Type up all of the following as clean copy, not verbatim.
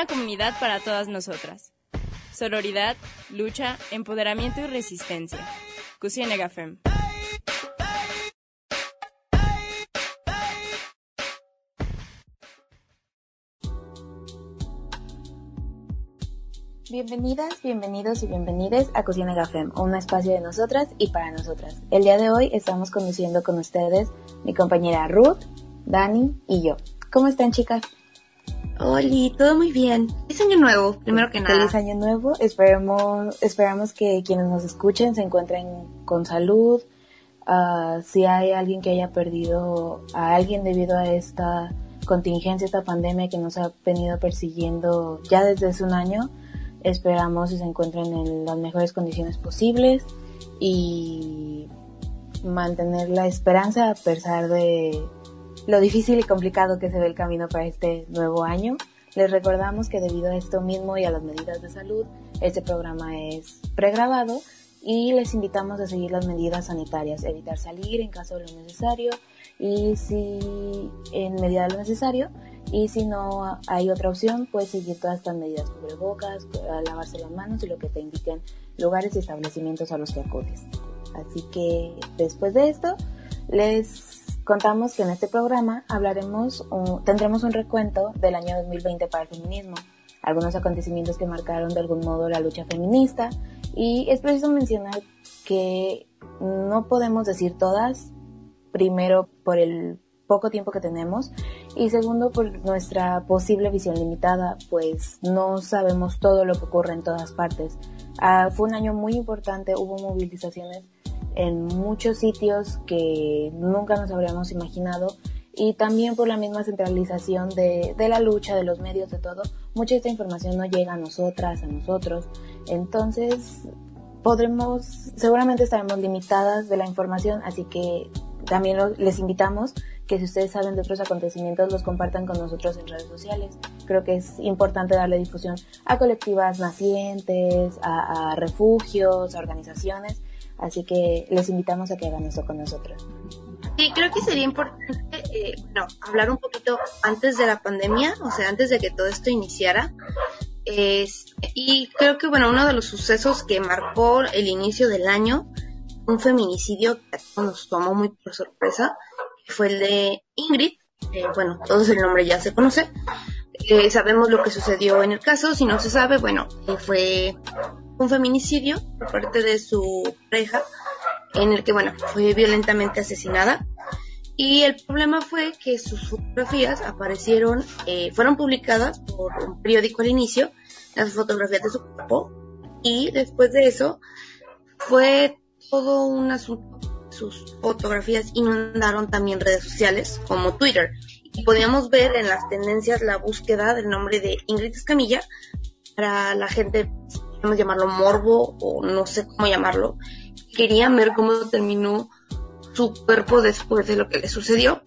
una comunidad para todas nosotras. Sororidad, lucha, empoderamiento y resistencia. Cusienega Fem. Bienvenidas, bienvenidos y bienvenides a Cusienega Fem, un espacio de nosotras y para nosotras. El día de hoy estamos conduciendo con ustedes mi compañera Ruth, Dani y yo. ¿Cómo están, chicas? Hola, todo muy bien. Feliz año nuevo, primero que nada. Feliz año nuevo. Esperamos que quienes nos escuchen se encuentren con salud. Si hay alguien que haya perdido a alguien debido a esta contingencia, esta pandemia que nos ha venido persiguiendo ya desde hace un año, esperamos que se encuentren en las mejores condiciones posibles y mantener la esperanza a pesar de lo difícil y complicado que se ve el camino para este nuevo año. Les recordamos que debido a esto mismo y a las medidas de salud, este programa es pregrabado y les invitamos a seguir las medidas sanitarias, evitar salir en caso de lo necesario y si en medida de lo necesario, y si no hay otra opción, pues seguir todas estas medidas, cubrebocas, lavarse las manos y lo que te indiquen lugares y establecimientos a los que acudes. Así que después de esto, les contamos que en este programa tendremos un recuento del año 2020 para el feminismo, algunos acontecimientos que marcaron de algún modo la lucha feminista, y es preciso mencionar que no podemos decir todas, primero por el poco tiempo que tenemos y segundo por nuestra posible visión limitada, pues no sabemos todo lo que ocurre en todas partes. Fue un año muy importante, hubo movilizaciones en muchos sitios que nunca nos habríamos imaginado y también por la misma centralización de la lucha, de los medios, de todo, mucha de esta información no llega a nosotras, a nosotros, entonces seguramente estaremos limitadas de la información, así que también les invitamos que si ustedes saben de otros acontecimientos los compartan con nosotros en redes sociales. Creo que es importante darle difusión a colectivas nacientes, a refugios, a organizaciones. Así que les invitamos a que hagan eso con nosotros. Sí, creo que sería importante hablar un poquito antes de la pandemia, o sea, antes de que todo esto iniciara. Y creo que, uno de los sucesos que marcó el inicio del año, un feminicidio que nos tomó muy por sorpresa, que fue el de Ingrid. Todos el nombre ya se conoce. Sabemos lo que sucedió en el caso. Si no se sabe, fue un feminicidio por parte de su pareja, en el que, fue violentamente asesinada. Y el problema fue que sus fotografías fueron publicadas por un periódico al inicio, las fotografías de su cuerpo, y después de eso fue todo un asunto. Sus fotografías inundaron también redes sociales como Twitter, y podíamos ver en las tendencias la búsqueda del nombre de Ingrid Escamilla para la gente, podemos llamarlo morbo o no sé cómo llamarlo, querían ver cómo terminó su cuerpo después de lo que le sucedió.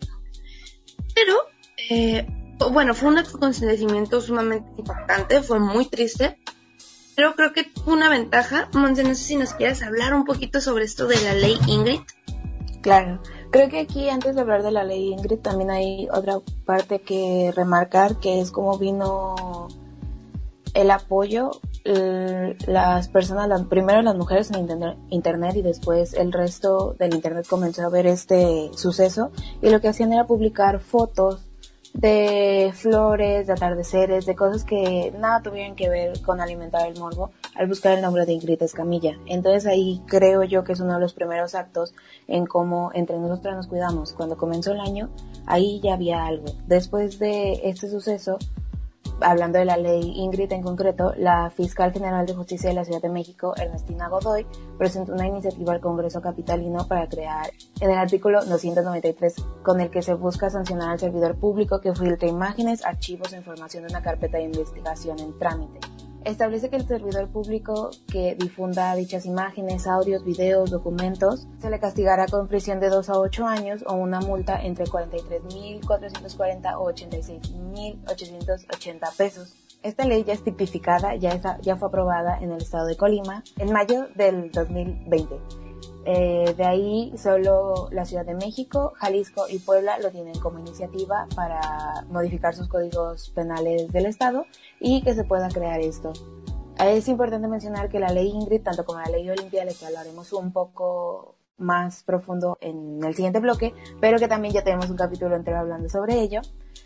Pero fue un acontecimiento sumamente impactante, fue muy triste, pero creo que tuvo una ventaja. Monse, no sé si nos quieres hablar un poquito sobre esto de la ley Ingrid. Claro, creo que aquí antes de hablar de la ley Ingrid también hay otra parte que remarcar, que es cómo vino el apoyo, las personas, primero las mujeres en internet y después el resto del internet comenzó a ver este suceso y lo que hacían era publicar fotos de flores, de atardeceres, de cosas que nada tuvieran que ver con alimentar el morbo al buscar el nombre de Ingrid Escamilla. Entonces ahí creo yo que es uno de los primeros actos en cómo entre nosotras nos cuidamos. Cuando comenzó el año, ahí ya había algo. Después de este suceso, hablando de la ley Ingrid en concreto, la Fiscal General de Justicia de la Ciudad de México, Ernestina Godoy, presentó una iniciativa al Congreso capitalino para crear en el artículo 293, con el que se busca sancionar al servidor público que filtre imágenes, archivos o información de una carpeta de investigación en trámite. Establece que el servidor público que difunda dichas imágenes, audios, videos, documentos, se le castigará con prisión de 2 a 8 años o una multa entre 43,440 o 86,880 pesos. Esta ley ya es tipificada, ya fue aprobada en el estado de Colima en mayo del 2020. De ahí solo la Ciudad de México, Jalisco y Puebla lo tienen como iniciativa para modificar sus códigos penales del estado y que se pueda crear esto. Es importante mencionar que la ley Ingrid, tanto como la ley Olimpia, de la que hablaremos un poco más profundo en el siguiente bloque, pero que también ya tenemos un capítulo entero hablando sobre ello,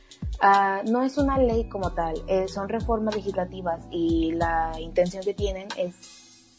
no es una ley como tal, son reformas legislativas y la intención que tienen es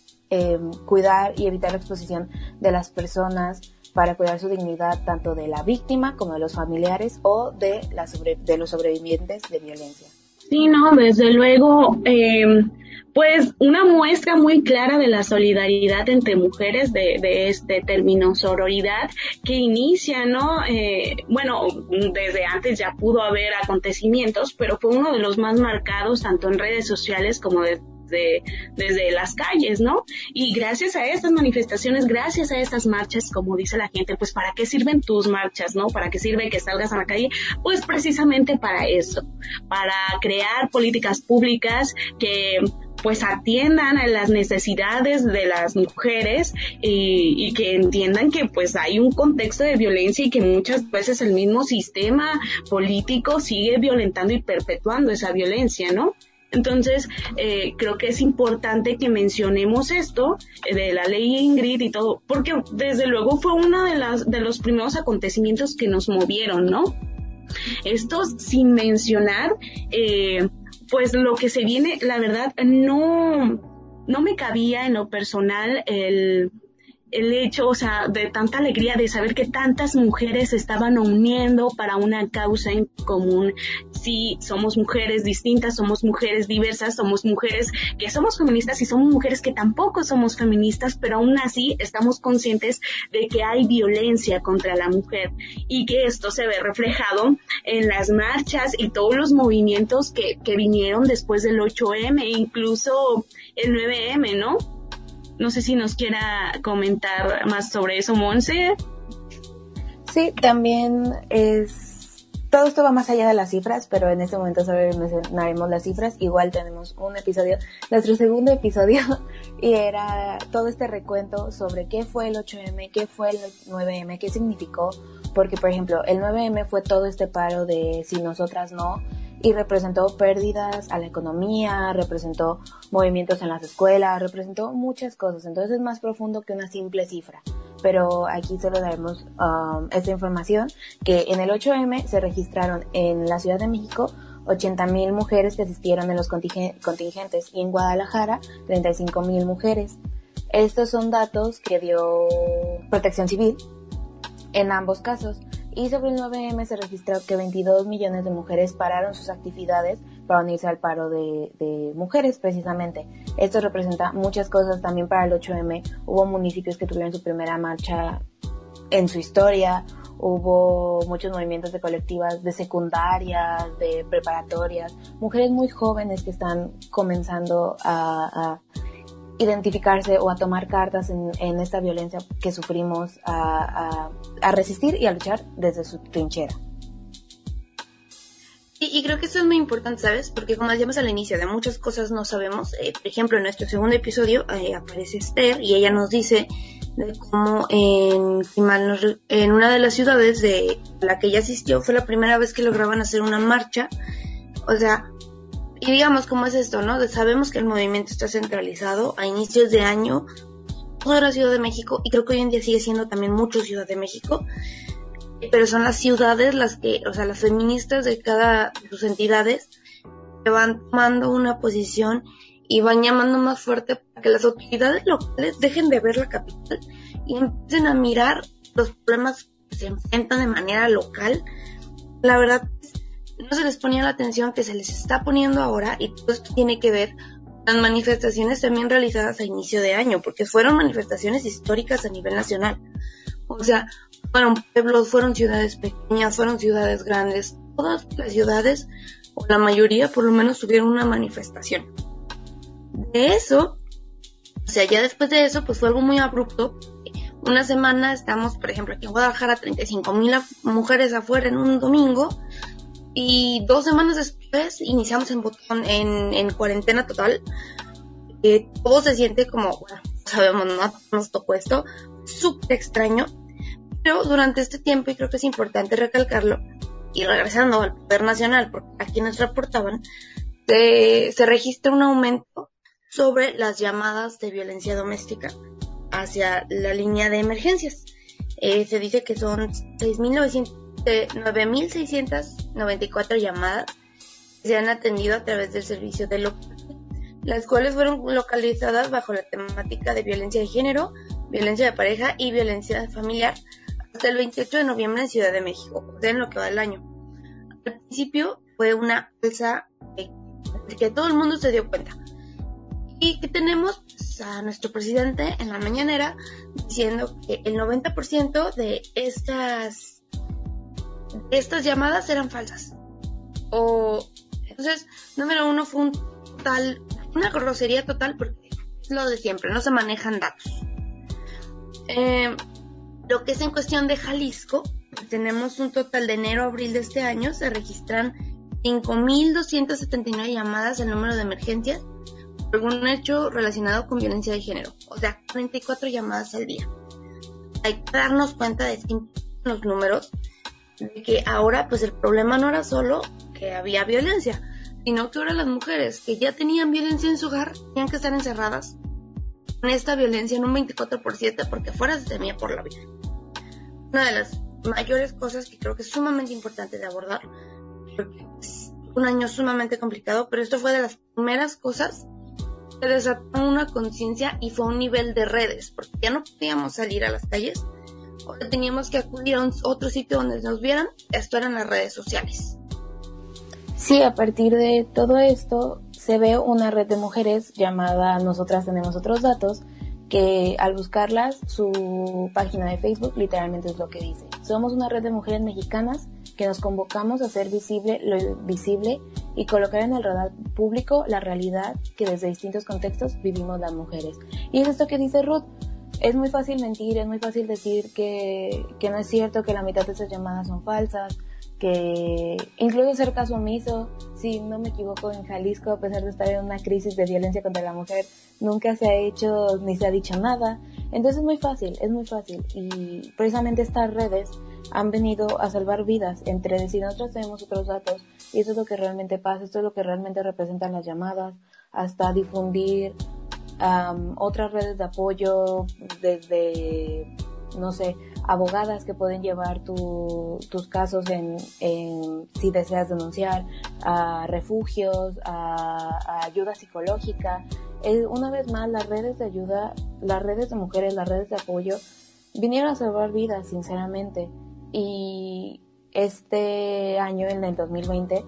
cuidar y evitar la exposición de las personas para cuidar su dignidad tanto de la víctima como de los familiares o de los sobrevivientes de violencia. Sí, no, desde luego, pues una muestra muy clara de la solidaridad entre mujeres de este término sororidad que inicia, ¿no? Bueno, desde antes ya pudo haber acontecimientos, pero fue uno de los más marcados tanto en redes sociales como desde las calles, ¿no? Y gracias a estas manifestaciones, gracias a estas marchas, como dice la gente, pues ¿para qué sirven tus marchas, no? ¿Para qué sirve que salgas a la calle? Pues precisamente para eso, para crear políticas públicas que pues atiendan a las necesidades de las mujeres y que entiendan que pues hay un contexto de violencia y que muchas veces el mismo sistema político sigue violentando y perpetuando esa violencia, ¿no? Entonces, creo que es importante que mencionemos esto de la ley Ingrid y todo, porque desde luego fue uno de los primeros acontecimientos que nos movieron, ¿no? Esto sin mencionar, pues lo que se viene, la verdad, no me cabía en lo personal el hecho, o sea, de tanta alegría de saber que tantas mujeres se estaban uniendo para una causa en común. Sí, somos mujeres distintas, somos mujeres diversas, somos mujeres que somos feministas y somos mujeres que tampoco somos feministas, pero aún así estamos conscientes de que hay violencia contra la mujer y que esto se ve reflejado en las marchas y todos los movimientos que vinieron después del 8M, incluso el 9M, ¿no? No sé si nos quiera comentar más sobre eso, Monse. Sí, también todo esto va más allá de las cifras, pero en este momento solo mencionaremos las cifras. Igual tenemos un episodio, nuestro segundo episodio, y era todo este recuento sobre qué fue el 8M, qué fue el 9M, qué significó, porque por ejemplo, el 9M fue todo este paro de si nosotras no, y representó pérdidas a la economía, representó movimientos en las escuelas, representó muchas cosas. Entonces es más profundo que una simple cifra. Pero aquí solo daremos esta información, que en el 8M se registraron en la Ciudad de México 80,000 mujeres que asistieron en los contingentes y en Guadalajara 35,000 mujeres. Estos son datos que dio Protección Civil en ambos casos. Y sobre el 9M se registró que 22 millones de mujeres pararon sus actividades para unirse al paro de mujeres, precisamente. Esto representa muchas cosas también para el 8M. Hubo municipios que tuvieron su primera marcha en su historia, hubo muchos movimientos de colectivas, de secundarias, de preparatorias, mujeres muy jóvenes que están comenzando a identificarse o a tomar cartas en esta violencia que sufrimos, a resistir y a luchar desde su trinchera. Y creo que eso es muy importante, ¿sabes? Porque como decíamos al inicio, de muchas cosas no sabemos. Por ejemplo, en nuestro segundo episodio aparece Esther y ella nos dice de cómo en una de las ciudades de la que ella asistió fue la primera vez que lograban hacer una marcha. O sea, y digamos cómo es esto, ¿no? Sabemos que el movimiento está centralizado a inicios de año, toda la Ciudad de México, y creo que hoy en día sigue siendo también mucho Ciudad de México, pero son las ciudades las que, o sea, las feministas de cada de sus entidades que van tomando una posición y van llamando más fuerte para que las autoridades locales dejen de ver la capital y empiecen a mirar los problemas que se enfrentan de manera local. La verdad, no se les ponía la atención que se les está poniendo ahora, y todo esto tiene que ver con las manifestaciones también realizadas a inicio de año, porque fueron manifestaciones históricas a nivel nacional. O sea, fueron pueblos, fueron ciudades pequeñas, fueron ciudades grandes, todas las ciudades, o la mayoría por lo menos, tuvieron una manifestación. De eso, o sea, ya después de eso, pues fue algo muy abrupto. Una semana estamos, por ejemplo, aquí en Guadalajara, 35,000 mujeres afuera en un domingo, y 2 semanas después iniciamos en cuarentena total. Todo se siente como, bueno, sabemos, no nos tocó esto, súper extraño, pero durante este tiempo, y creo que es importante recalcarlo, y regresando al Poder Nacional, porque a quienes reportaban, se registra un aumento sobre las llamadas de violencia doméstica hacia la línea de emergencias. Se dice que son 9.694 llamadas que se han atendido a través del servicio de local, las cuales fueron localizadas bajo la temática de violencia de género, violencia de pareja y violencia familiar hasta el 28 de noviembre en Ciudad de México, o sea, en lo que va del año. Al principio fue una alza que todo el mundo se dio cuenta. Y que tenemos a nuestro presidente en la mañanera diciendo que el 90% de estas llamadas eran falsas. Entonces, número uno, fue una grosería total, porque es lo de siempre, no se manejan datos. Lo que es en cuestión de Jalisco, tenemos un total de enero a abril de este año, se registran 5.279 llamadas al número de emergencias por algún hecho relacionado con violencia de género, o sea, 34 llamadas al día. Hay que darnos cuenta de los números, de que ahora pues el problema no era solo que había violencia, sino que ahora las mujeres que ya tenían violencia en su hogar tenían que estar encerradas con esta violencia en un 24/7 porque afuera se temía por la vida. Una de las mayores cosas que creo que es sumamente importante de abordar, porque es un año sumamente complicado, pero esto fue de las primeras cosas que desató una conciencia y fue a un nivel de redes, porque ya no podíamos salir a las calles, o teníamos que acudir a otro sitio donde nos vieran. Esto eran las redes sociales. Sí, a partir de todo esto se ve una red de mujeres llamada Nosotras Tenemos Otros Datos, que al buscarlas, su página de Facebook literalmente es lo que dice: somos una red de mujeres mexicanas que nos convocamos a hacer visible lo invisible y colocar en el radar público la realidad que desde distintos contextos vivimos las mujeres. Y es esto que dice Ruth: es muy fácil mentir, es muy fácil decir que no es cierto, que la mitad de esas llamadas son falsas, que incluso hacer caso omiso. Si no me equivoco, en Jalisco, a pesar de estar en una crisis de violencia contra la mujer, nunca se ha hecho ni se ha dicho nada. Entonces es muy fácil, y precisamente estas redes han venido a salvar vidas, entre decir nosotros tenemos otros datos, y eso es lo que realmente pasa, esto es lo que realmente representan las llamadas, hasta difundir otras redes de apoyo, desde, no sé, abogadas que pueden llevar tus casos en si deseas denunciar, a refugios, a ayuda psicológica. Una vez más, las redes de ayuda, las redes de mujeres, las redes de apoyo vinieron a salvar vidas, sinceramente. Y este año, en el 2020,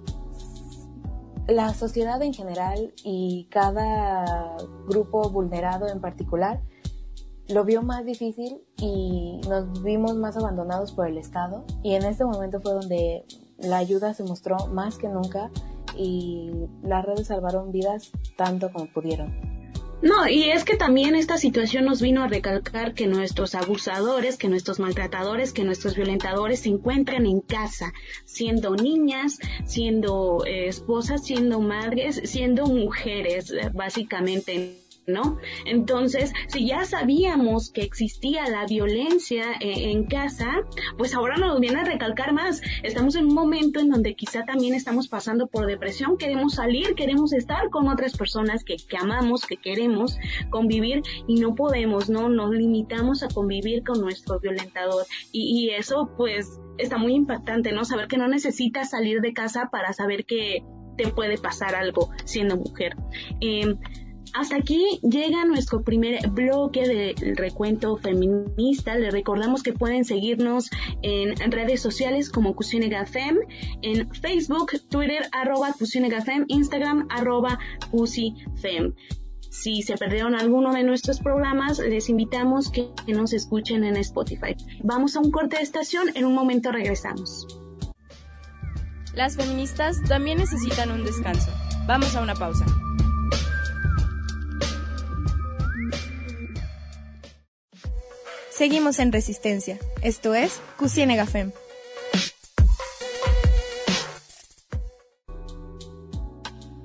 la sociedad en general y cada grupo vulnerado en particular lo vio más difícil y nos vimos más abandonados por el Estado, y en este momento fue donde la ayuda se mostró más que nunca y las redes salvaron vidas tanto como pudieron. No, y es que también esta situación nos vino a recalcar que nuestros abusadores, que nuestros maltratadores, que nuestros violentadores se encuentran en casa, siendo niñas, siendo esposas, siendo madres, siendo mujeres, básicamente, ¿no? Entonces, si ya sabíamos que existía la violencia en casa, pues ahora nos viene a recalcar más. Estamos en un momento en donde quizá también estamos pasando por depresión, queremos salir, queremos estar con otras personas que amamos, que queremos convivir, y no podemos, ¿no? Nos limitamos a convivir con nuestro violentador, y eso pues está muy impactante, ¿no? Saber que no necesitas salir de casa para saber que te puede pasar algo siendo mujer. Hasta aquí llega nuestro primer bloque del recuento feminista. Les recordamos que pueden seguirnos en redes sociales como Cusinegafem, en Facebook, Twitter, @Cusinegafem, Instagram, @Pusifem. Si se perdieron alguno de nuestros programas, les invitamos que nos escuchen en Spotify. Vamos a un corte de estación, en un momento regresamos. Las feministas también necesitan un descanso. Vamos a una pausa. Seguimos en Resistencia. Esto es Cusinegafem.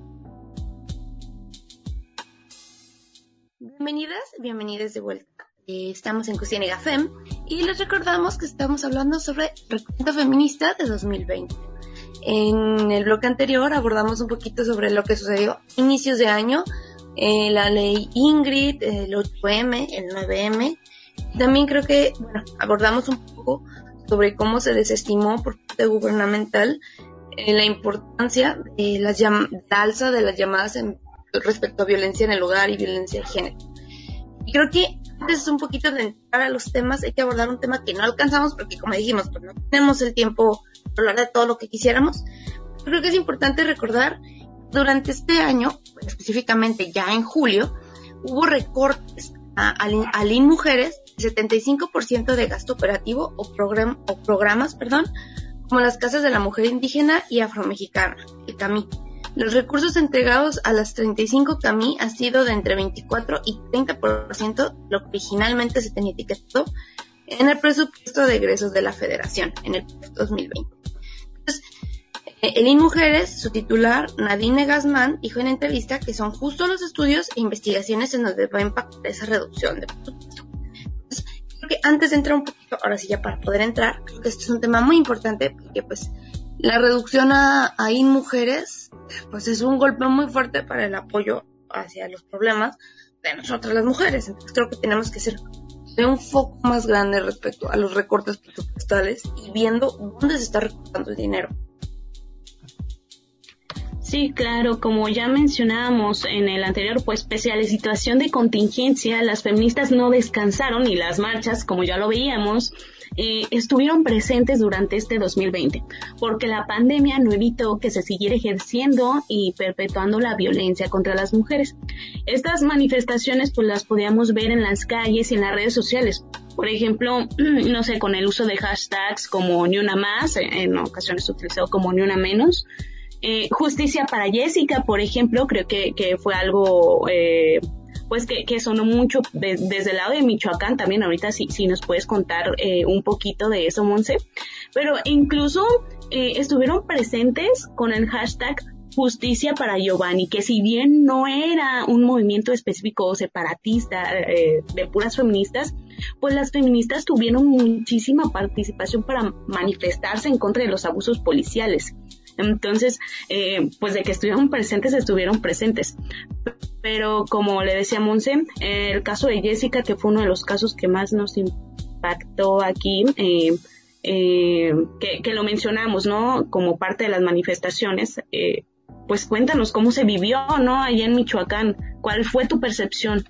Bienvenidas de vuelta. Estamos en Cocina FEM y les recordamos que estamos hablando sobre Recuento Feminista de 2020. En el bloque anterior abordamos un poquito sobre lo que sucedió a inicios de año, la ley Ingrid, el 8M, el 9M. También creo que abordamos un poco sobre cómo se desestimó por parte gubernamental la importancia de la alza de las llamadas respecto a violencia en el hogar y violencia de género. Y creo que antes un poquito de entrar a los temas hay que abordar un tema que no alcanzamos porque, como dijimos, pues no tenemos el tiempo para hablar de todo lo que quisiéramos. Creo que es importante recordar durante este año, específicamente ya en julio, hubo recortes a LIN Mujeres, 75% de gasto operativo o programas, como las casas de la mujer indígena y afromexicana, el CAMI. Los recursos entregados a las 35 CAMI ha sido de entre 24 y 30%, lo que originalmente se tenía etiquetado en el presupuesto de egresos de la Federación en el 2020. Entonces, el LIN Mujeres, su titular, Nadine Gazmán, dijo en entrevista que son justo los estudios e investigaciones en donde va a impactar esa reducción de presupuesto. Entonces, creo que antes de entrar un poquito, ahora sí ya para poder entrar, creo que este es un tema muy importante porque pues la reducción a LIN Mujeres pues es un golpe muy fuerte para el apoyo hacia los problemas de nosotras las mujeres. Entonces creo que tenemos que ser de un foco más grande respecto a los recortes presupuestales y viendo dónde se está recortando el dinero. Sí, claro, como ya mencionábamos en el anterior, pues pese a la situación de contingencia, las feministas no descansaron y las marchas, como ya lo veíamos, estuvieron presentes durante este 2020, porque la pandemia no evitó que se siguiera ejerciendo y perpetuando la violencia contra las mujeres. Estas manifestaciones pues las podíamos ver en las calles y en las redes sociales. Por ejemplo, no sé, con el uso de hashtags como ni una más, en ocasiones utilizado como ni una menos. Justicia para Jessica, por ejemplo, creo que fue algo pues que sonó mucho desde el lado de Michoacán también. Ahorita si nos puedes contar un poquito de eso, Monse. Pero incluso estuvieron presentes con el hashtag Justicia para Giovanni, que si bien no era un movimiento específico o separatista de puras feministas, pues las feministas tuvieron muchísima participación para manifestarse en contra de los abusos policiales. Entonces, pues de que estuvieron presentes. Pero como le decía Monse, el caso de Jessica, que fue uno de los casos que más nos impactó aquí, que lo mencionamos, ¿no? Como parte de las manifestaciones, pues cuéntanos cómo se vivió, ¿no? Allá en Michoacán, ¿cuál fue tu percepción?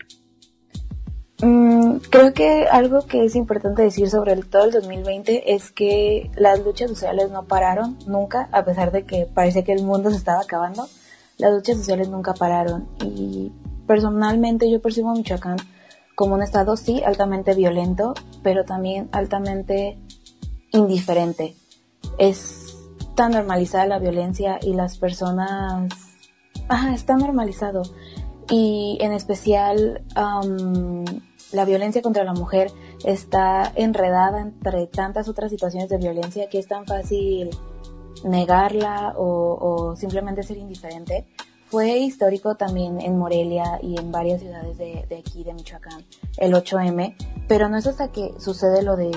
Creo que algo que es importante decir sobre todo el 2020 es que las luchas sociales no pararon nunca, a pesar de que parecía que el mundo se estaba acabando. Las luchas sociales nunca pararon y personalmente yo percibo a Michoacán como un estado, sí, altamente violento, pero también altamente indiferente. Es tan normalizada la violencia y las personas... está normalizado. Y en especial la violencia contra la mujer está enredada entre tantas otras situaciones de violencia que es tan fácil negarla o simplemente ser indiferente. Fue histórico también en Morelia y en varias ciudades de aquí de Michoacán, el 8M, pero no es hasta que sucede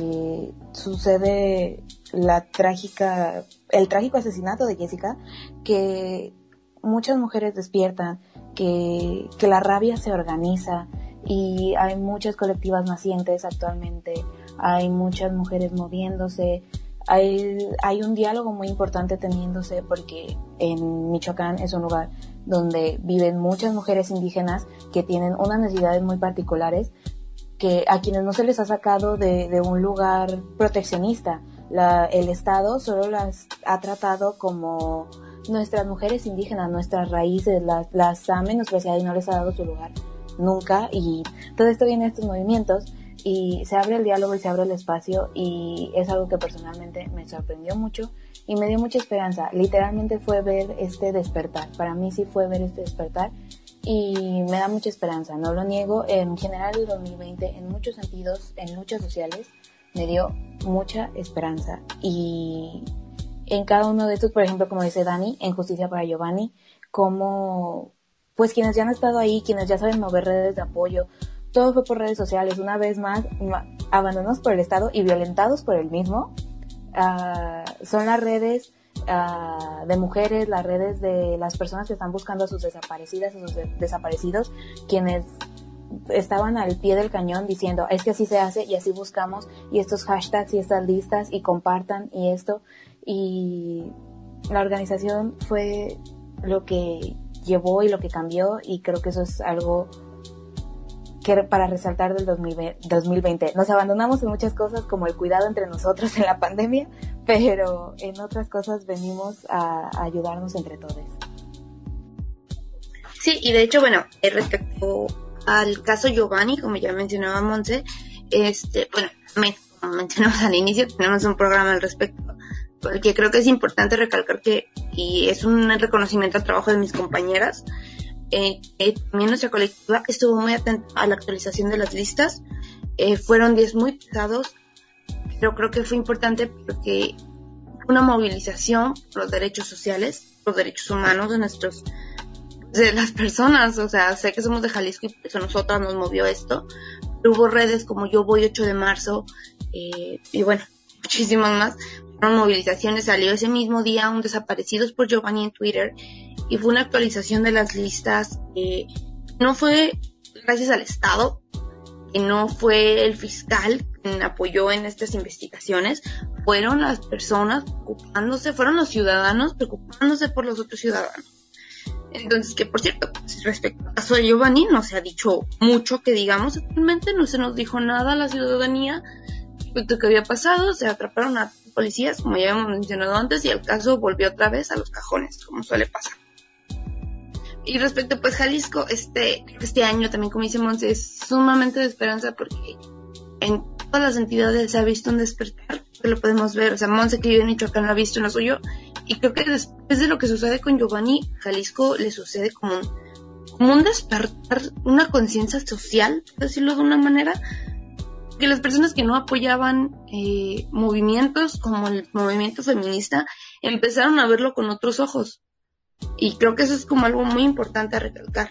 el trágico asesinato de Jessica que muchas mujeres despiertan, que la rabia se organiza y hay muchas colectivas nacientes actualmente, hay muchas mujeres moviéndose, hay un diálogo muy importante teniéndose porque en Michoacán es un lugar donde viven muchas mujeres indígenas que tienen unas necesidades muy particulares que a quienes no se les ha sacado de un lugar proteccionista. El Estado solo las ha tratado como nuestras mujeres indígenas, nuestras raíces, las ha menospreciado y no les ha dado su lugar nunca, y todo esto viene de estos movimientos y se abre el diálogo y se abre el espacio y es algo que personalmente me sorprendió mucho y me dio mucha esperanza. Literalmente fue ver este despertar, para mí sí fue ver este despertar y me da mucha esperanza, no lo niego. En general el 2020 en muchos sentidos, en luchas sociales, me dio mucha esperanza y en cada uno de estos, por ejemplo, como dice Dani, en Justicia para Giovanni, como pues quienes ya han estado ahí, quienes ya saben mover redes de apoyo, todo fue por redes sociales, una vez más, abandonados por el Estado y violentados por el mismo. Son las redes de mujeres, las redes de las personas que están buscando a sus desaparecidas, a sus desaparecidos, quienes estaban al pie del cañón diciendo, es que así se hace y así buscamos, y estos hashtags y estas listas y compartan y esto, y la organización fue lo que llevó y lo que cambió, y creo que eso es algo que para resaltar del 2020. Nos abandonamos en muchas cosas como el cuidado entre nosotros en la pandemia, pero en otras cosas venimos a ayudarnos entre todos. Sí, y de hecho, bueno, respecto al caso Giovanni, como ya mencionaba Monse, como mencionamos al inicio, tenemos un programa al respecto, porque creo que es importante recalcar que, y es un reconocimiento al trabajo de mis compañeras, también nuestra colectiva estuvo muy atenta a la actualización de las listas. Fueron 10 muy pesados, pero creo que fue importante porque una movilización por los derechos sociales, los derechos humanos de las personas. O sea, sé que somos de Jalisco y por eso a nosotras nos movió esto, pero hubo redes como Yo Voy 8 de marzo, y bueno, muchísimas más. Fueron movilizaciones, salió ese mismo día un Desaparecidos por Giovanni en Twitter, y fue una actualización de las listas que no fue gracias al Estado, que no fue el fiscal quien apoyó en estas investigaciones, fueron las personas preocupándose, fueron los ciudadanos preocupándose por los otros ciudadanos. Entonces, que por cierto, pues, respecto al caso de Giovanni, no se ha dicho mucho que digamos actualmente, no se nos dijo nada a la ciudadanía respecto a qué había pasado, se atraparon a policías, como ya habíamos mencionado antes, y el caso volvió otra vez a los cajones, como suele pasar. Y respecto, pues, Jalisco, este año también, como dice Monse, es sumamente de esperanza porque en todas las entidades se ha visto un despertar, que lo podemos ver, o sea, Monse que vive en Michoacán lo ha visto en lo suyo, y creo que después de lo que sucede con Giovanni, Jalisco le sucede como un despertar, una conciencia social, por decirlo de una manera, que las personas que no apoyaban movimientos como el movimiento feminista empezaron a verlo con otros ojos, y creo que eso es como algo muy importante a recalcar.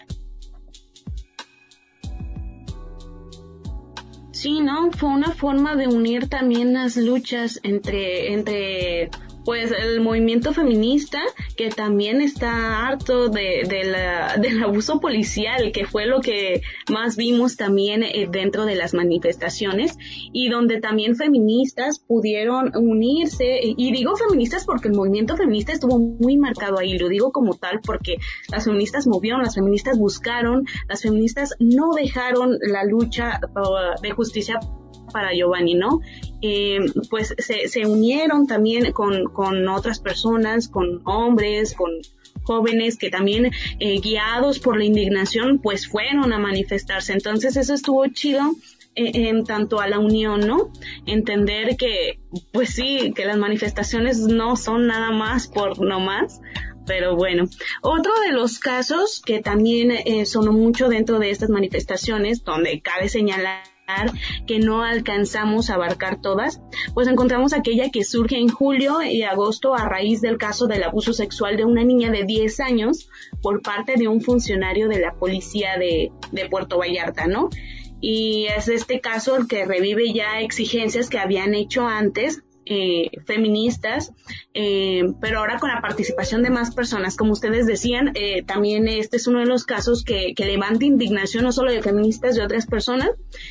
Sí, ¿no? Fue una forma de unir también las luchas entre pues el movimiento feminista, que también está harto del abuso policial, que fue lo que más vimos también dentro de las manifestaciones, y donde también feministas pudieron unirse, y digo feministas porque el movimiento feminista estuvo muy marcado ahí, lo digo como tal porque las feministas movieron, las feministas buscaron, las feministas no dejaron la lucha de justicia para Giovanni, ¿no? Pues se unieron también con otras personas, con hombres, con jóvenes que también guiados por la indignación pues fueron a manifestarse. Entonces eso estuvo chido en tanto a la unión, ¿no? Entender que pues sí, que las manifestaciones no son nada más por nomás. Pero bueno, otro de los casos que también sonó mucho dentro de estas manifestaciones, donde cabe señalar que no alcanzamos a abarcar todas, pues encontramos aquella que surge en julio y agosto a raíz del caso del abuso sexual de una niña de 10 años por parte de un funcionario de la policía de Puerto Vallarta, ¿no? Y es este caso el que revive ya exigencias que habían hecho antes feministas, pero ahora con la participación de más personas. Como ustedes decían, también este es uno de los casos que levanta indignación no solo de feministas, de otras personas,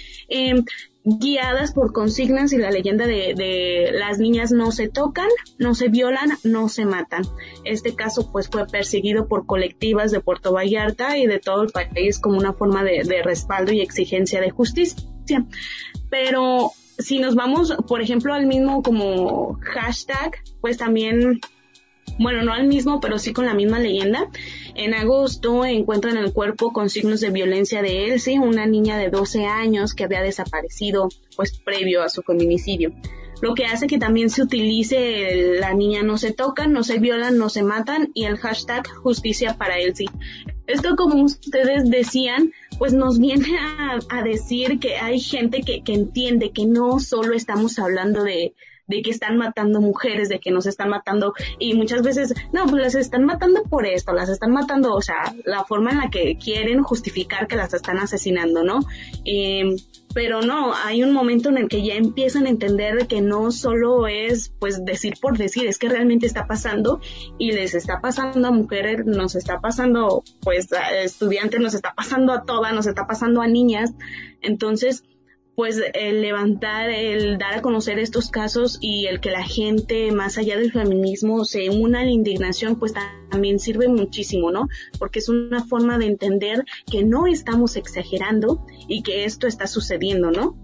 guiadas por consignas y la leyenda de las niñas no se tocan, no se violan, no se matan. Este caso pues fue perseguido por colectivas de Puerto Vallarta y de todo el país como una forma de respaldo y exigencia de justicia. Pero si nos vamos, por ejemplo, al mismo como hashtag, pues también, bueno, no al mismo, pero sí con la misma leyenda. En agosto encuentran el cuerpo con signos de violencia de Elsie, una niña de 12 años que había desaparecido pues previo a su feminicidio. Lo que hace que también se utilice la niña no se tocan, no se violan, no se matan y el hashtag justicia para Elsie. Esto, como ustedes decían, pues nos viene a decir que hay gente que entiende que no solo estamos hablando de de que están matando mujeres, de que nos están matando, y muchas veces, no, pues las están matando por esto, las están matando, o sea, la forma en la que quieren justificar que las están asesinando, ¿no? Pero no, hay un momento en el que ya empiezan a entender que no solo es, pues, decir por decir, es que realmente está pasando, y les está pasando a mujeres, nos está pasando, pues, a estudiantes, nos está pasando a todas, nos está pasando a niñas. Entonces, pues el levantar, el dar a conocer estos casos y el que la gente, más allá del feminismo, se una a la indignación, pues también sirve muchísimo, ¿no? Porque es una forma de entender que no estamos exagerando y que esto está sucediendo, ¿no?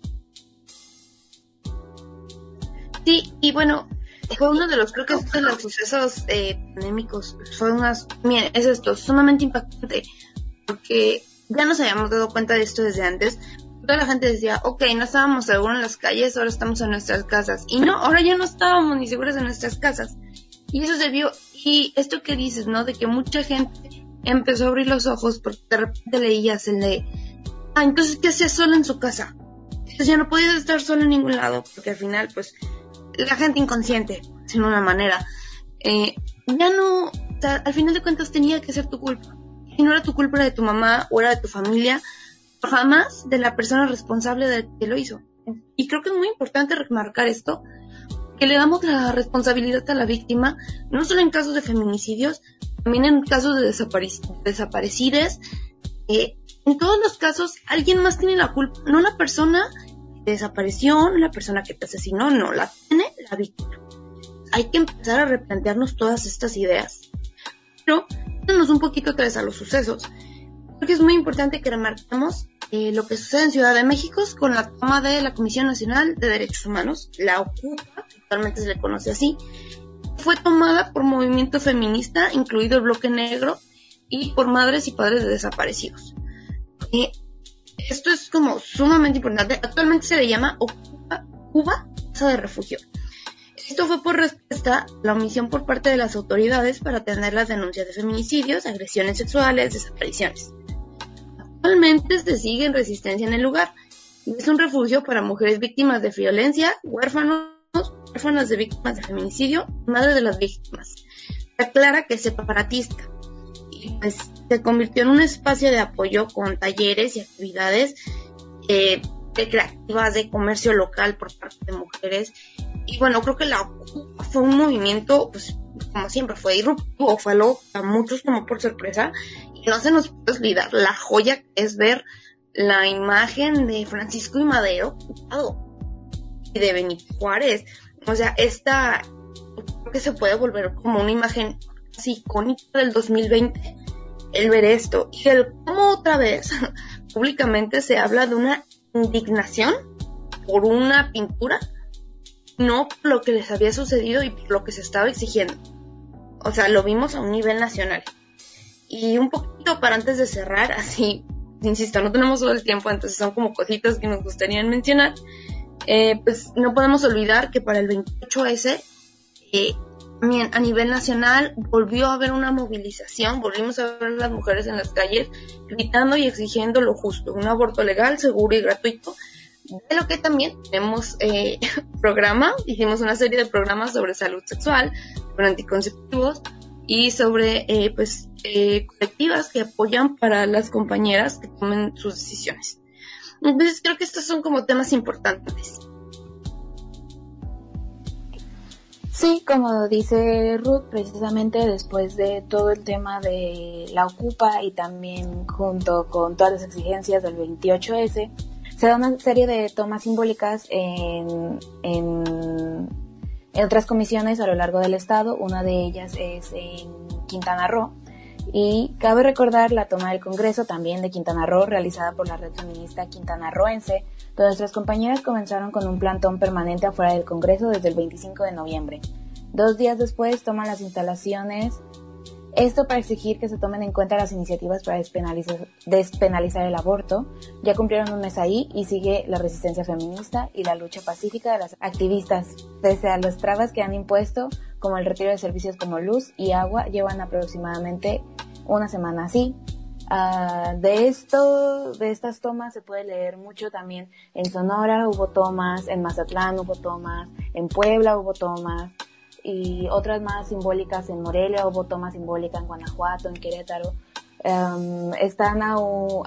Sí, y bueno, fue uno de los, creo que es de los sucesos pandémicos, miren, es esto, sumamente impactante, porque ya nos habíamos dado cuenta de esto desde antes. Toda la gente decía, ok, no estábamos seguros en las calles, ahora estamos en nuestras casas. Y no, ahora ya no estábamos ni seguros en nuestras casas. Y eso se vio, y esto que dices, ¿no? De que mucha gente empezó a abrir los ojos porque de repente leías el de, entonces, ¿qué hacías sola en su casa? Entonces ya no podías estar sola en ningún lado, porque al final, pues, la gente inconsciente, sin una manera, ya no, o sea, al final de cuentas tenía que ser tu culpa. Y no era tu culpa, era de tu mamá o era de tu familia, jamás de la persona responsable de que lo hizo. Y creo que es muy importante remarcar esto, que le damos la responsabilidad a la víctima, no solo en casos de feminicidios, también en casos de desaparecidas. En todos los casos, alguien más tiene la culpa, no la persona que desapareció, no la persona que te asesinó, no, la tiene la víctima. Hay que empezar a replantearnos todas estas ideas. Pero, vámonos un poquito otra vez a los sucesos. Creo que es muy importante que remarquemos lo que sucede en Ciudad de México con la toma de la Comisión Nacional de Derechos Humanos, la OCUPA, actualmente se le conoce así. Fue tomada por movimiento feminista, incluido el Bloque Negro, y por madres y padres de desaparecidos. Esto es como sumamente importante. Actualmente se le llama OCUPA, Cuba, Casa de Refugio. Esto fue por respuesta a la omisión por parte de las autoridades para atender las denuncias de feminicidios, agresiones sexuales, desapariciones. Actualmente se sigue en resistencia en el lugar. Es un refugio para mujeres víctimas de violencia, huérfanas de víctimas de feminicidio, madres de las víctimas. Se aclara que es separatista y pues se convirtió en un espacio de apoyo con talleres y actividades recreativas de comercio local por parte de mujeres. Y bueno, creo que fue un movimiento, pues como siempre, fue disruptivo, fue algo a muchos tomó por sorpresa. Y no se nos puede olvidar la joya que es ver la imagen de Francisco y Madero y de Benito Juárez. O sea, creo que se puede volver como una imagen así icónica del 2020, el ver esto. Y el cómo otra vez públicamente se habla de una indignación por una pintura, no por lo que les había sucedido y por lo que se estaba exigiendo. O sea, lo vimos a un nivel nacional. Y un poquito para antes de cerrar, así, insisto, no tenemos todo el tiempo, entonces son como cositas que nos gustaría mencionar. Pues no podemos olvidar que para el 28S, también a nivel nacional, volvió a haber una movilización, volvimos a ver a las mujeres en las calles gritando y exigiendo lo justo, un aborto legal, seguro y gratuito, de lo que también tenemos hicimos una serie de programas sobre salud sexual, sobre anticonceptivos y sobre colectivas que apoyan para las compañeras que tomen sus decisiones. Entonces creo que estos son como temas importantes. Sí, como dice Ruth, precisamente después de todo el tema de la OCUPA y también junto con todas las exigencias del 28S, se da una serie de tomas simbólicas en otras comisiones a lo largo del estado. Una de ellas es en Quintana Roo. Y cabe recordar la toma del Congreso también de Quintana Roo, realizada por la red feminista quintanarroense, donde nuestras compañeras comenzaron con un plantón permanente afuera del Congreso desde el 25 de noviembre. 2 días después toman las instalaciones, esto para exigir que se tomen en cuenta las iniciativas para despenalizar el aborto. Ya cumplieron un mes ahí y sigue la resistencia feminista y la lucha pacífica de las activistas. Pese a las trabas que han impuesto, como el retiro de servicios como luz y agua, llevan aproximadamente una semana así. De estas tomas se puede leer mucho también. En Sonora hubo tomas, en Mazatlán hubo tomas, en Puebla hubo tomas, y otras más simbólicas en Morelia, hubo tomas simbólicas en Guanajuato, en Querétaro. Están a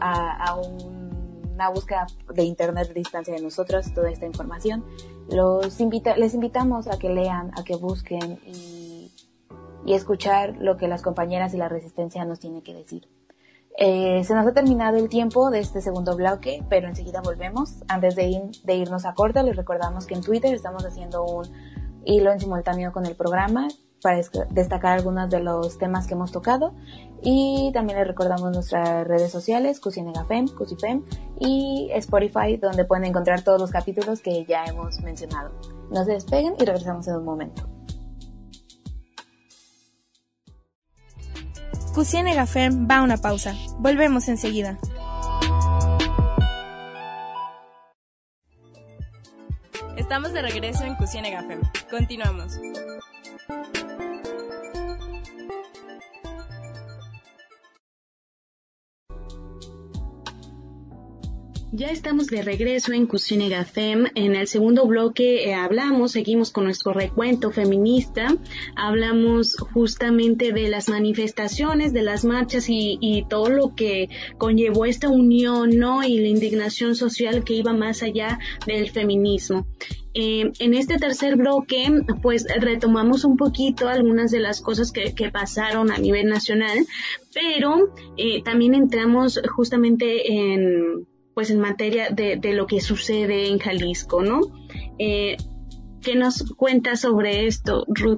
una búsqueda de internet de distancia de nosotros toda esta información. Les invitamos a que lean, a que busquen y escuchar lo que las compañeras y la resistencia nos tienen que decir. Se nos ha terminado el tiempo de este segundo bloque, pero enseguida volvemos. Antes de irnos a corte, les recordamos que en Twitter estamos haciendo un hilo en simultáneo con el programa para destacar algunos de los temas que hemos tocado, y también les recordamos nuestras redes sociales, Cusinegafem, Cusifem y Spotify, donde pueden encontrar todos los capítulos que ya hemos mencionado. No se despeguen y regresamos en un momento. Cusinegafem va a una pausa. Volvemos enseguida. Estamos de regreso en Cusinegafem. Continuamos. Ya estamos de regreso en Cusinegafem. En el segundo bloque seguimos con nuestro recuento feminista. Hablamos justamente de las manifestaciones, de las marchas y todo lo que conllevó esta unión, ¿no? Y la indignación social que iba más allá del feminismo. En este tercer bloque, pues retomamos un poquito algunas de las cosas que pasaron a nivel nacional, pero también entramos justamente en materia de lo que sucede en Jalisco, ¿no? ¿Qué nos cuentas sobre esto, Ruth?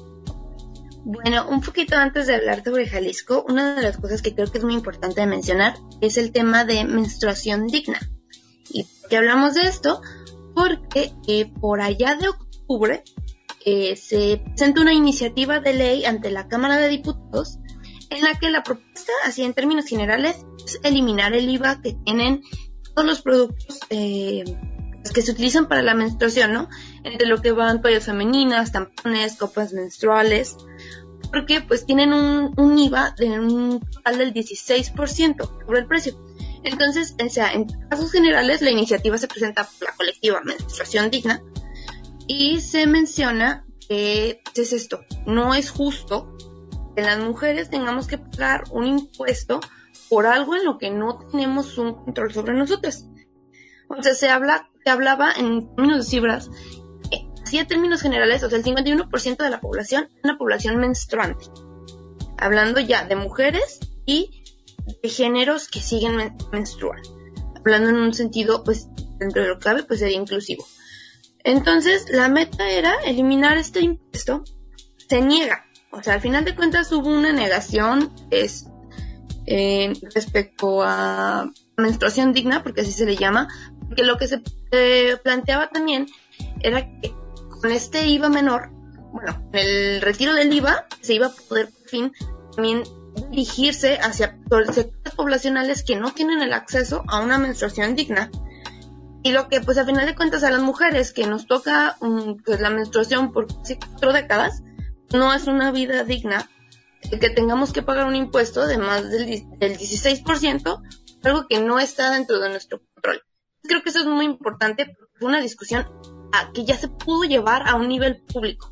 Bueno, un poquito antes de hablar sobre Jalisco, una de las cosas que creo que es muy importante de mencionar es el tema de menstruación digna. ¿Y por qué hablamos de esto? Porque por allá de octubre se presenta una iniciativa de ley ante la Cámara de Diputados en la que la propuesta, así en términos generales, es eliminar el IVA que tienen todos los productos que se utilizan para la menstruación, ¿no? Entre lo que van toallas femeninas, tampones, copas menstruales, porque pues tienen un IVA de un total del 16% sobre el precio. Entonces, o sea, en casos generales, la iniciativa se presenta por la colectiva Menstruación Digna y se menciona que es esto, no es justo que las mujeres tengamos que pagar un impuesto por algo en lo que no tenemos un control sobre nosotras. O sea, se hablaba en términos de cifras, así en términos generales, o sea, el 51% de la población es una población menstruante. Hablando ya de mujeres y de géneros que siguen menstruar. Hablando en un sentido, pues, dentro de lo que cabe, pues sería inclusivo. Entonces, la meta era eliminar este impuesto. Se niega. O sea, al final de cuentas hubo una negación respecto a menstruación digna, porque así se le llama, porque lo que se planteaba también era que con este IVA menor, bueno, el retiro del IVA, se iba a poder por fin también dirigirse hacia sectores poblacionales que no tienen el acceso a una menstruación digna. Y lo que, pues, a final de cuentas, a las mujeres que nos toca pues, la menstruación por 4 décadas, no es una vida digna que tengamos que pagar un impuesto de más del 16%, algo que no está dentro de nuestro control. Creo que eso es muy importante, porque fue una discusión que ya se pudo llevar a un nivel público.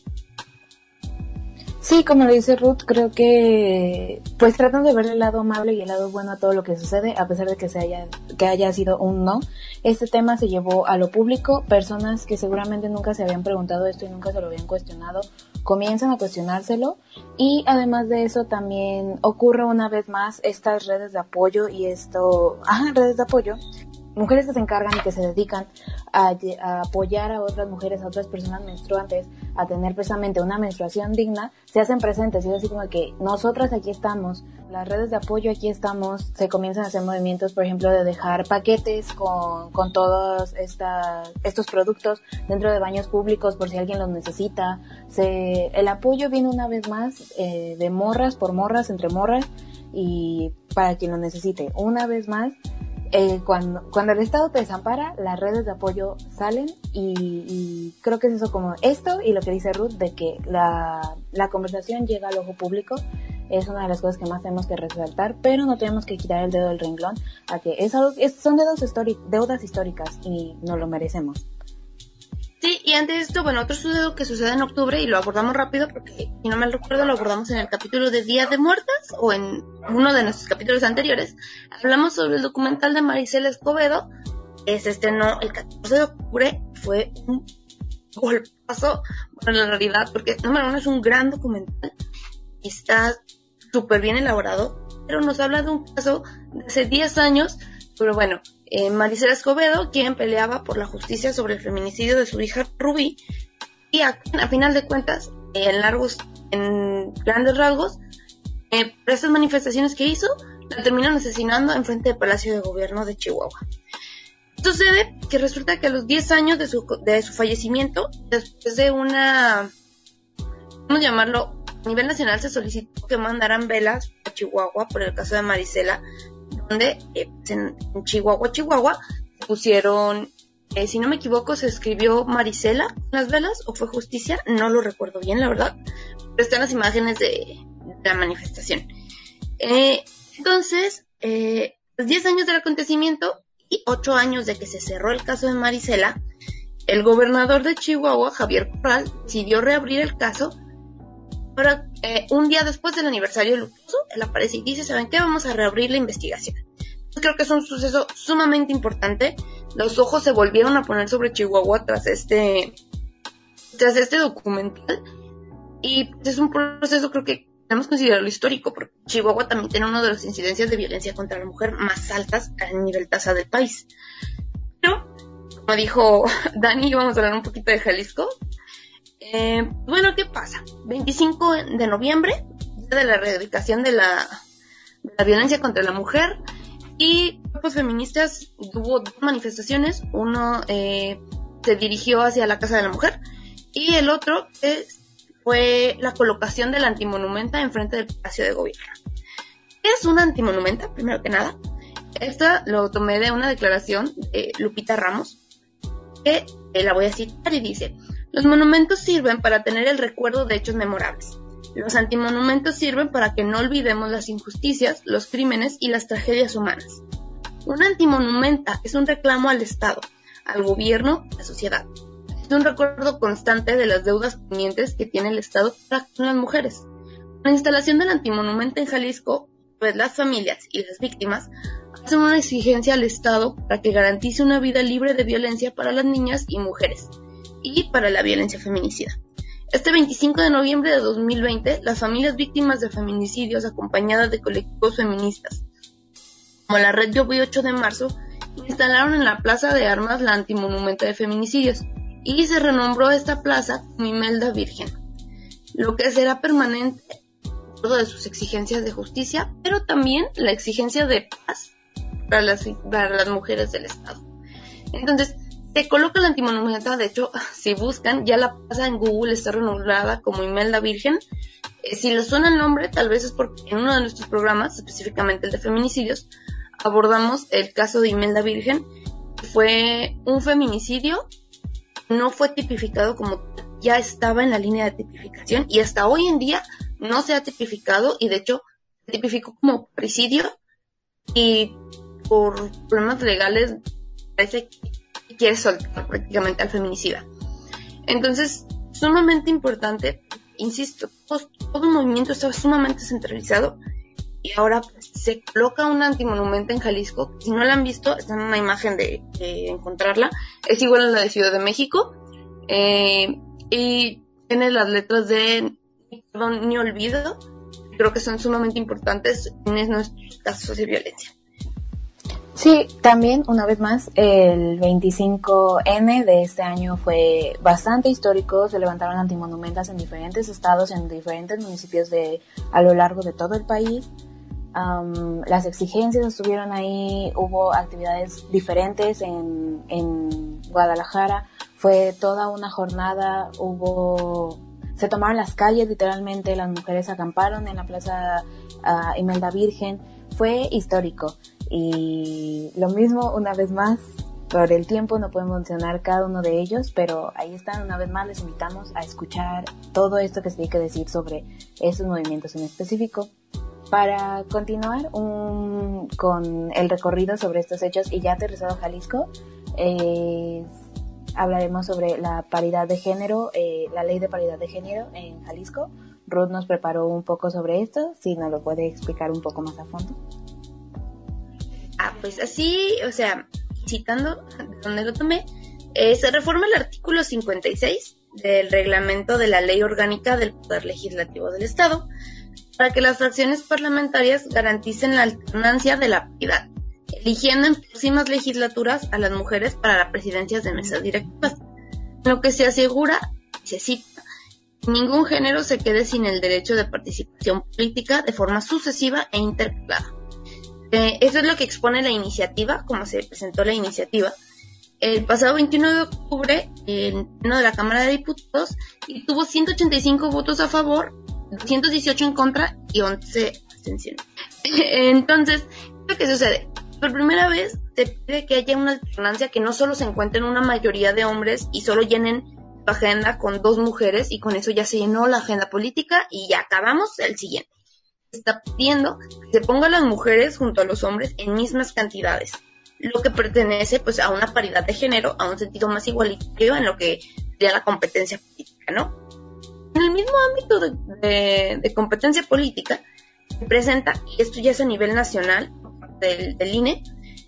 Sí, como lo dice Ruth, creo que pues tratan de ver el lado amable y el lado bueno a todo lo que sucede, a pesar de que haya sido un no. Este tema se llevó a lo público, personas que seguramente nunca se habían preguntado esto y nunca se lo habían cuestionado, comienzan a cuestionárselo, y además de eso también ocurre una vez más estas redes de apoyo redes de apoyo. Mujeres que se encargan y que se dedican a apoyar a otras mujeres, a otras personas menstruantes, a tener precisamente una menstruación digna, se hacen presentes, y es así como que nosotras aquí estamos, las redes de apoyo aquí estamos, se comienzan a hacer movimientos, por ejemplo, de dejar paquetes con todos estos productos dentro de baños públicos por si alguien los necesita. El apoyo viene una vez más de morras por morras, entre morras, y para quien lo necesite. Una vez más, cuando el Estado te desampara, las redes de apoyo salen, y creo que es eso, como esto y lo que dice Ruth, de que la conversación llega al ojo público, es una de las cosas que más tenemos que resaltar, pero no tenemos que quitar el dedo del renglón a que son deudas históricas y no lo merecemos. Sí, y antes de esto, bueno, otro suceso que sucede en octubre, y lo abordamos rápido porque, si no mal recuerdo, lo abordamos en el capítulo de Día de Muertas, o en uno de nuestros capítulos anteriores. Hablamos sobre el documental de Marisela Escobedo, que se estrenó el 14 de octubre, fue un golpazo, bueno, en realidad, porque, número uno, es un gran documental, y está súper bien elaborado, pero nos habla de un caso de hace 10 años, pero bueno, Marisela Escobedo, quien peleaba por la justicia sobre el feminicidio de su hija Rubí, y a final de cuentas, en grandes rasgos, por estas manifestaciones que hizo, la terminaron asesinando en frente del Palacio de Gobierno de Chihuahua. Sucede que resulta que a los 10 años de su fallecimiento, después de una, vamos a llamarlo, a nivel nacional se solicitó que mandaran velas a Chihuahua por el caso de Marisela, donde en Chihuahua pusieron, si no me equivoco, se escribió Marisela en las velas, o fue Justicia, no lo recuerdo bien, la verdad, pero están las imágenes de la manifestación. Entonces, 10 años del acontecimiento y 8 años de que se cerró el caso de Marisela, el gobernador de Chihuahua, Javier Corral, decidió reabrir el caso. Ahora, un día después del aniversario luctuoso, él aparece y dice, ¿saben qué? Vamos a reabrir la investigación. Entonces, creo que es un suceso sumamente importante. Los ojos se volvieron a poner sobre Chihuahua tras este documental. Y es un proceso, creo que debemos considerarlo histórico, porque Chihuahua también tiene una de las incidencias de violencia contra la mujer más altas a nivel tasa del país. Pero, como dijo Dani, vamos a hablar un poquito de Jalisco. Bueno, ¿qué pasa? 25 de noviembre, día de la erradicación de la violencia contra la mujer, y grupos feministas, hubo 2 manifestaciones. Uno se dirigió hacia la Casa de la Mujer, y el otro fue la colocación de la antimonumenta enfrente del Palacio de Gobierno. ¿Qué es una antimonumenta? Primero que nada, esta lo tomé de una declaración de Lupita Ramos, que la voy a citar y dice: los monumentos sirven para tener el recuerdo de hechos memorables. Los antimonumentos sirven para que no olvidemos las injusticias, los crímenes y las tragedias humanas. Una antimonumenta es un reclamo al Estado, al gobierno, a la sociedad. Es un recuerdo constante de las deudas pendientes que tiene el Estado para con las mujeres. La instalación del antimonumento en Jalisco, pues las familias y las víctimas hacen una exigencia al Estado para que garantice una vida libre de violencia para las niñas y mujeres, y para la violencia feminicida. Este 25 de noviembre de 2020, las familias víctimas de feminicidios, acompañadas de colectivos feministas, como la Red Yo Voy 8 de marzo, instalaron en la Plaza de Armas la antimonumenta de feminicidios, y se renombró esta plaza como Imelda Virgen, lo que será permanente de sus exigencias de justicia, pero también la exigencia de paz para las mujeres del Estado. Entonces, se coloca la antimonumenta. De hecho, si buscan, ya la plaza en Google está renombrada como Imelda Virgen. Si les suena el nombre, tal vez es porque en uno de nuestros programas, específicamente el de feminicidios, abordamos el caso de Imelda Virgen. Fue un feminicidio, no fue tipificado como ya estaba en la línea de tipificación, y hasta hoy en día no se ha tipificado, y de hecho se tipificó como presidio, y por problemas legales parece que quiere soltar prácticamente al feminicida. Entonces, sumamente importante, insisto, todo el movimiento estaba sumamente centralizado, y ahora pues, se coloca una antimonumenta en Jalisco. Si no la han visto, está en una imagen de encontrarla, es igual a la de Ciudad de México, y tiene las letras de ni olvido. Creo que son sumamente importantes en nuestros casos de violencia. Sí, también, una vez más, el 25N de este año fue bastante histórico. Se levantaron antimonumentas en diferentes estados, en diferentes municipios a lo largo de todo el país. Las exigencias estuvieron ahí, hubo actividades diferentes en Guadalajara. Fue toda una jornada, se tomaron las calles literalmente, las mujeres acamparon en la Plaza Imelda Virgen. Fue histórico. Y lo mismo, una vez más, por el tiempo no podemos mencionar cada uno de ellos, pero ahí están. Una vez más les invitamos a escuchar todo esto que se tiene que decir sobre estos movimientos en específico. Para continuar con el recorrido sobre estos hechos y ya aterrizado a Jalisco, hablaremos sobre la paridad de género, la ley de paridad de género en Jalisco. Ruth nos preparó un poco sobre esto, si nos lo puede explicar un poco más a fondo. Pues así, o sea, citando de donde lo tomé, se reforma el artículo 56 del reglamento de la Ley Orgánica del Poder Legislativo del Estado para que las fracciones parlamentarias garanticen la alternancia de la paridad, eligiendo en próximas legislaturas a las mujeres para las presidencias de mesas directivas, en lo que se asegura, se cita, que ningún género se quede sin el derecho de participación política de forma sucesiva e intercalada. Eso es lo que expone la iniciativa, como se presentó la iniciativa, el pasado 21 de octubre en el pleno de la Cámara de Diputados, y tuvo 185 votos a favor, 218 en contra y 11 abstenciones. Entonces, ¿qué sucede? Por primera vez se pide que haya una alternancia, que no solo se encuentren una mayoría de hombres y solo llenen su agenda con 2 mujeres y con eso ya se llenó la agenda política y ya acabamos el siguiente. Se está pidiendo que se pongan las mujeres junto a los hombres en mismas cantidades, lo que pertenece pues a una paridad de género, a un sentido más igualitario en lo que sería la competencia política, ¿no? En el mismo ámbito de competencia política se presenta, y esto ya es a nivel nacional del INE,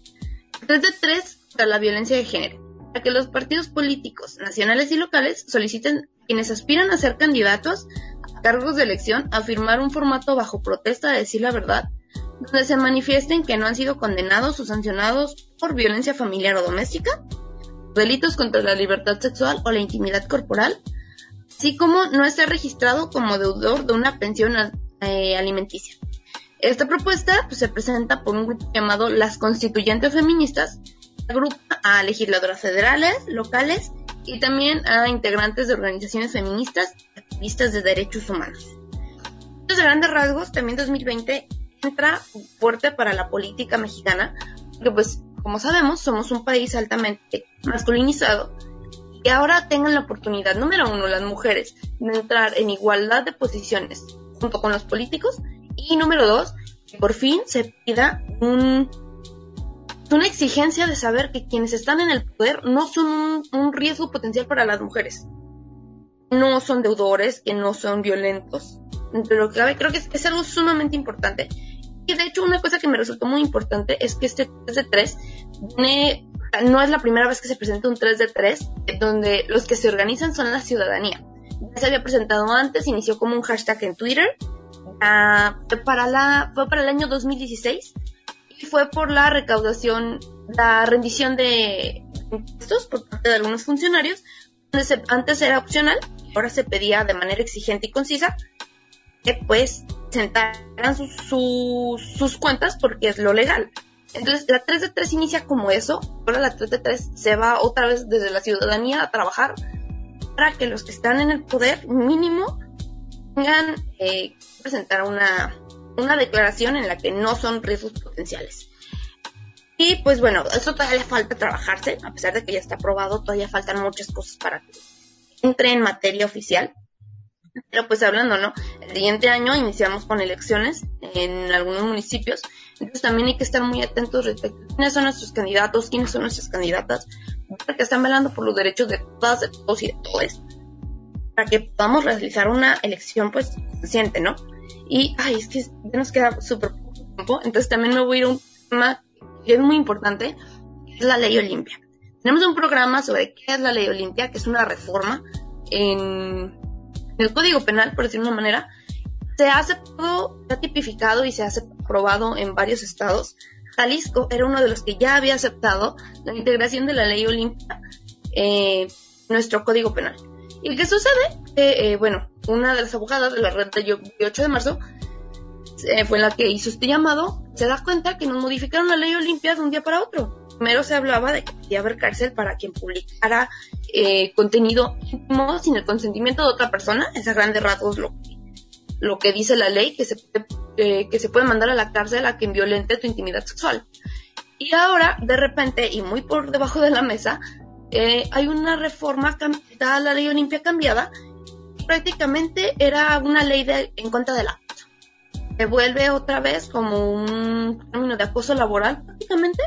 3 contra la violencia de género, para que los partidos políticos nacionales y locales soliciten a quienes aspiran a ser candidatos a cargos de elección a firmar un formato bajo protesta de decir la verdad, donde se manifiesten que no han sido condenados o sancionados por violencia familiar o doméstica, delitos contra la libertad sexual o la intimidad corporal, así como no estar registrado como deudor de una pensión alimenticia. Esta propuesta pues, se presenta por un grupo llamado Las Constituyentes Feministas, que agrupa a legisladoras federales, locales y también a integrantes de organizaciones feministas y activistas de derechos humanos. Estos grandes rasgos, también 2020 entra fuerte para la política mexicana, porque pues, como sabemos, somos un país altamente masculinizado, y ahora tengan la oportunidad, número 1, las mujeres, de entrar en igualdad de posiciones junto con los políticos, y número 2, que por fin se pida una exigencia de saber que quienes están en el poder no son un riesgo potencial para las mujeres, no son deudores, que no son violentos. Entre lo que cabe, creo que es algo sumamente importante. Y de hecho, una cosa que me resultó muy importante es que este 3 de 3 no es la primera vez que se presenta un 3 de 3, donde los que se organizan son la ciudadanía. Ya se había presentado antes, inició como un hashtag en Twitter, fue para el año 2016, y fue por la recaudación, la rendición de impuestos por parte de algunos funcionarios, donde antes era opcional, ahora se pedía de manera exigente y concisa que pues sentaran sus cuentas porque es lo legal. Entonces la 3 de 3 inicia como eso, ahora la 3 de 3 se va otra vez desde la ciudadanía a trabajar para que los que están en el poder mínimo tengan que presentar una declaración en la que no son riesgos potenciales. Y pues bueno, eso todavía falta trabajarse, a pesar de que ya está aprobado, todavía faltan muchas cosas para que entre en materia oficial. Pero pues hablando, ¿no? El siguiente año iniciamos con elecciones en algunos municipios, entonces también hay que estar muy atentos respecto a quiénes son nuestros candidatos, quiénes son nuestras candidatas, porque están velando por los derechos de todas, de todos y de todos, para que podamos realizar una elección pues consciente, ¿no? Y, es que ya nos queda súper poco tiempo, entonces también me voy a ir a un tema que es muy importante, que es la Ley Olimpia. Tenemos un programa sobre qué es la Ley Olimpia, que es una reforma en el Código Penal, por decirlo de una manera. Se ha aceptado, se ha tipificado y se ha aprobado en varios estados. Jalisco era uno de los que ya había aceptado la integración de la Ley Olimpia en nuestro Código Penal. ¿Y qué sucede? Una de las abogadas de la red de 8 de marzo fue la que hizo este llamado. Se da cuenta que nos modificaron la Ley Olimpia de un día para otro. Primero se hablaba de que podía haber cárcel para quien publicara contenido íntimo sin el consentimiento de otra persona. Es a grandes rasgos lo que dice la ley, que se puede mandar a la cárcel a quien violente tu intimidad sexual. Y ahora, de repente, y muy por debajo de la mesa, hay una reforma, está la Ley Olimpia cambiada, y prácticamente era una ley en contra del abuso. se vuelve otra vez como un término de acoso laboral prácticamente.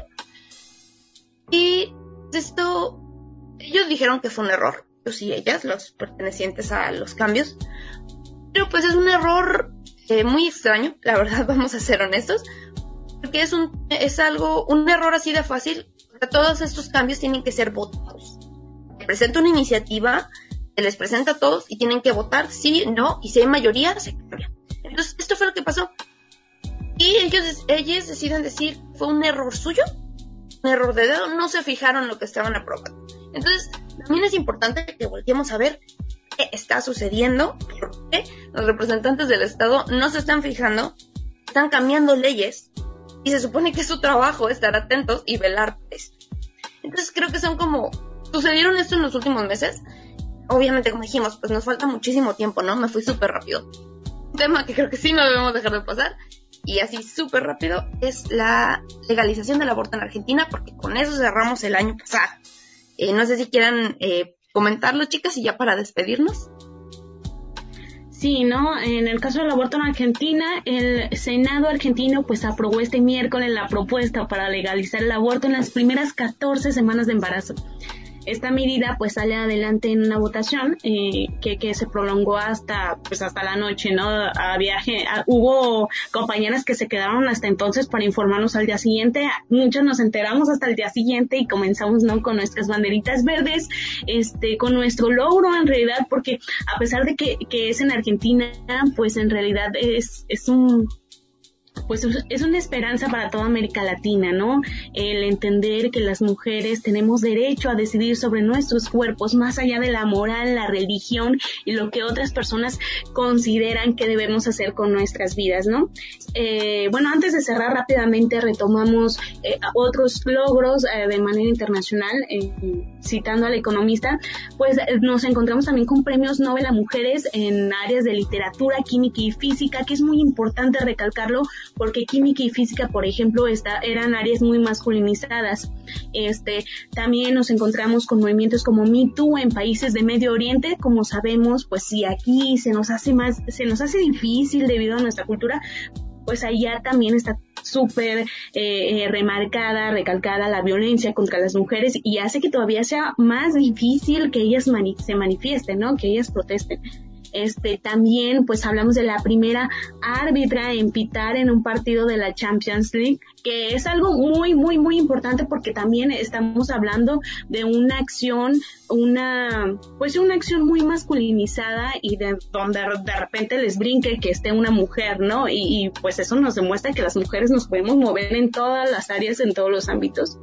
Y esto, ellos dijeron que fue un error, pues sí, ellas, los pertenecientes a los cambios, pero pues es un error muy extraño, la verdad, vamos a ser honestos, porque es un error así de fácil, porque todos estos cambios tienen que ser votados. Se presenta una iniciativa, se les presenta a todos y tienen que votar sí, no, y si hay mayoría, se cambia. Entonces, esto fue lo que pasó. Y ellos deciden decir, fue un error suyo, un error de dedo, no se fijaron en lo que estaban aprobando. Entonces, también es importante que volteemos a ver qué está sucediendo, por qué los representantes del Estado no se están fijando, están cambiando leyes, y se supone que es su trabajo estar atentos y velar por esto. Entonces, creo que sucedieron esto en los últimos meses. Obviamente, como dijimos, pues nos falta muchísimo tiempo, ¿no? Me fui súper rápido. Un tema que creo que sí no debemos dejar de pasar, y así súper rápido, es la legalización del aborto en Argentina, porque con eso cerramos el año pasado. No sé si quieran comentarlo, chicas, y ya para despedirnos. Sí, ¿no? En el caso del aborto en Argentina, el Senado argentino pues aprobó este miércoles la propuesta para legalizar el aborto en las primeras 14 semanas de embarazo. Esta medida pues sale adelante en una votación que se prolongó hasta la noche, ¿no? Hubo compañeras que se quedaron hasta entonces para informarnos al día siguiente. Muchos nos enteramos hasta el día siguiente y comenzamos, ¿no? Con nuestras banderitas verdes, con nuestro logro en realidad, porque a pesar de que es en Argentina, pues en realidad es una esperanza para toda América Latina, ¿no? El entender que las mujeres tenemos derecho a decidir sobre nuestros cuerpos más allá de la moral, la religión y lo que otras personas consideran que debemos hacer con nuestras vidas, ¿no? Antes de cerrar rápidamente retomamos otros logros de manera internacional, citando al economista, pues nos encontramos también con premios Nobel a mujeres en áreas de literatura, química y física, que es muy importante recalcarlo, porque química y física, por ejemplo, eran áreas muy masculinizadas. También nos encontramos con movimientos como Me Too en países de Medio Oriente. Como sabemos, pues si aquí se nos hace difícil debido a nuestra cultura, pues allá también está súper recalcada la violencia contra las mujeres, y hace que todavía sea más difícil que ellas se manifiesten, ¿no? Que ellas protesten. También pues hablamos de la primera árbitra en pitar en un partido de la Champions League, que es algo muy, muy, muy importante, porque también estamos hablando de una acción, una acción muy masculinizada, y donde de repente les brinque que esté una mujer, ¿no? Y pues eso nos demuestra que las mujeres nos podemos mover en todas las áreas, en todos los ámbitos.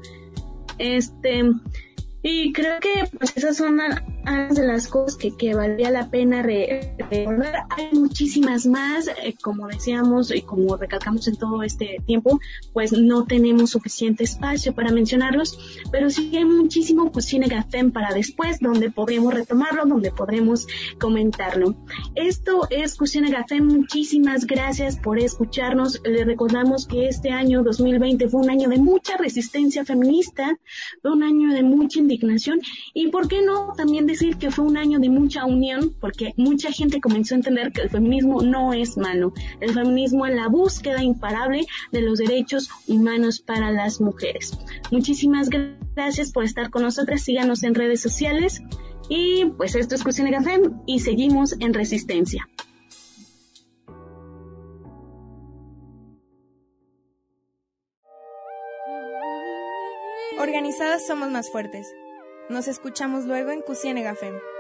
Y creo que pues esas son algunas de las cosas que valía la pena recordar. Hay muchísimas más, como decíamos y como recalcamos en todo este tiempo, pues no tenemos suficiente espacio para mencionarlos, pero sí hay muchísimo Cocina Gafem para después, donde podremos retomarlo, donde podremos comentarlo. Esto es Cocina Gafem, muchísimas gracias por escucharnos. Les recordamos que este año 2020 fue un año de mucha resistencia feminista, fue un año de mucha indignación, y por qué no también decir que fue un año de mucha unión, porque mucha gente comenzó a entender que el feminismo no es malo. El feminismo es la búsqueda imparable de los derechos humanos para las mujeres. Muchísimas gracias por estar con nosotras. Síganos en redes sociales, y pues esto es Cocina Café y seguimos en resistencia. Organizadas somos más fuertes. Nos escuchamos luego en Cocina Gafem.